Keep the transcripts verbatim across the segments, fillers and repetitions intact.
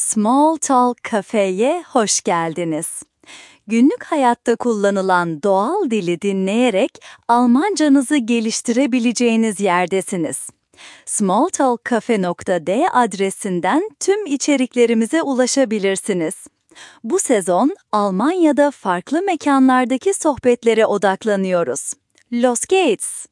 Small Talk Cafe'ye hoş geldiniz. Günlük hayatta kullanılan doğal dili dinleyerek Almancanızı geliştirebileceğiniz yerdesiniz. smalltalkcafe nokta d adresinden tüm içeriklerimize ulaşabilirsiniz. Bu sezon Almanya'da farklı mekanlardaki sohbetlere odaklanıyoruz. Los geht's!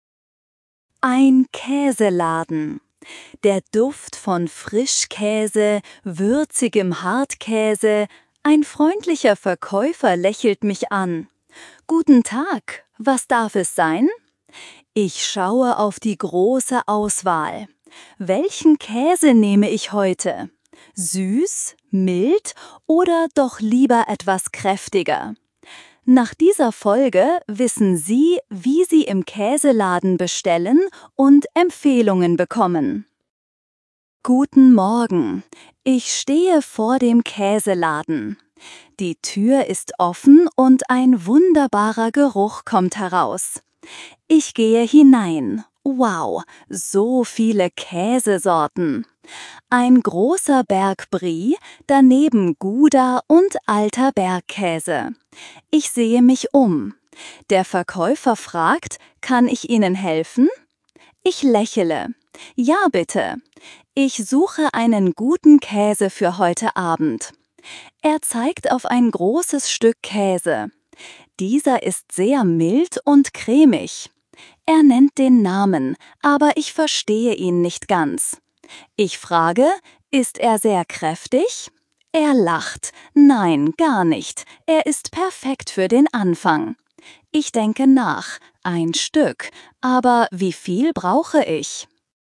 Ein Käseladen. Der Duft von Frischkäse, würzigem Hartkäse, ein freundlicher Verkäufer lächelt mich an. Guten Tag, was darf es sein? Ich schaue auf die große Auswahl. Welchen Käse nehme ich heute? Süß, mild oder doch lieber etwas kräftiger? Nach dieser Folge wissen Sie, wie Sie im Käseladen bestellen und Empfehlungen bekommen. Guten Morgen, ich stehe vor dem Käseladen. Die Tür ist offen und ein wunderbarer Geruch kommt heraus. Ich gehe hinein. Wow, so viele Käsesorten. Ein großer Berg Brie, daneben Gouda und alter Bergkäse. Ich sehe mich um. Der Verkäufer fragt, kann ich Ihnen helfen? Ich lächle. Ja, bitte. Ich suche einen guten Käse für heute Abend. Er zeigt auf ein großes Stück Käse. Dieser ist sehr mild und cremig. Er nennt den Namen, aber ich verstehe ihn nicht ganz. Ich frage, ist er sehr kräftig? Er lacht. Nein, gar nicht. Er ist perfekt für den Anfang. Ich denke nach. Ein Stück. Aber wie viel brauche ich?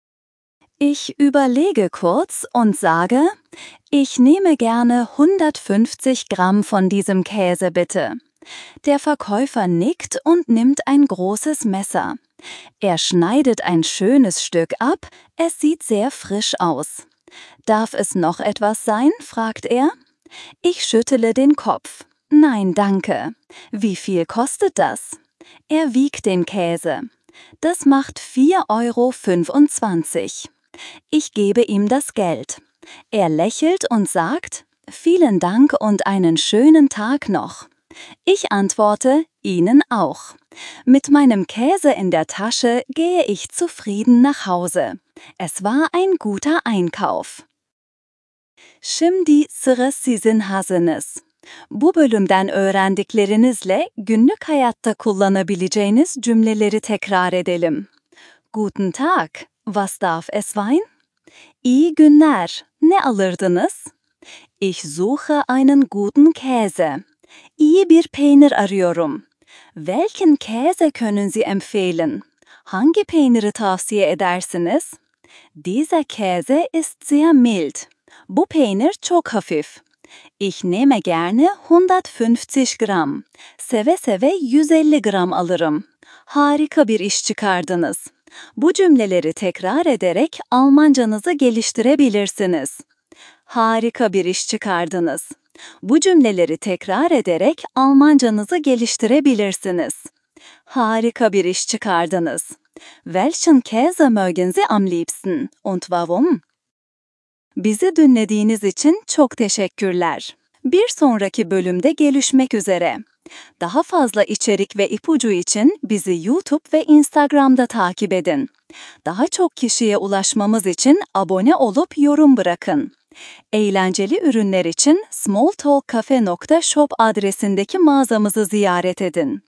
Ich überlege kurz und sage, ich nehme gerne hundertfünfzig Gramm von diesem Käse bitte. Der Verkäufer nickt und nimmt ein großes Messer. Er schneidet ein schönes Stück ab, es sieht sehr frisch aus. Darf es noch etwas sein? Fragt er. Ich schüttele den Kopf. Nein, danke. Wie viel kostet das? Er wiegt den Käse. Das macht vier Euro fünfundzwanzig. Ich gebe ihm das Geld. Er lächelt und sagt, vielen Dank und einen schönen Tag noch. Ich antworte, Ihnen auch. Mit meinem Käse in der Tasche gehe ich zufrieden nach Hause. Es war ein guter Einkauf. Şimdi sıra sizin hazınız. Bu bölümden öğrendiklerinizle günlük hayatta kullanabileceğiniz cümleleri tekrar edelim. Guten Tag, was darf es sein? İyi günler, ne alırdınız? Ich suche einen guten Käse. İyi bir peynir arıyorum. Welchen Käse können Sie empfehlen? Hangi peyniri tavsiye edersiniz? Dieser Käse ist sehr mild. Bu peynir çok hafif. Ich nehme gerne hundertfünfzig Gramm. Seve seve yüz elli gram alırım. Harika bir iş çıkardınız. Bu cümleleri tekrar ederek Almancanızı geliştirebilirsiniz. Harika bir iş çıkardınız. Bu cümleleri tekrar ederek Almancanızı geliştirebilirsiniz. Harika bir iş çıkardınız. Welchen Käse mögen Sie am liebsten und warum? Bizi dinlediğiniz için çok teşekkürler. Bir sonraki bölümde görüşmek üzere. Daha fazla içerik ve ipucu için bizi YouTube ve Instagram'da takip edin. Daha çok kişiye ulaşmamız için abone olup yorum bırakın. Eğlenceli ürünler için smalltalkcafe nokta shop adresindeki mağazamızı ziyaret edin.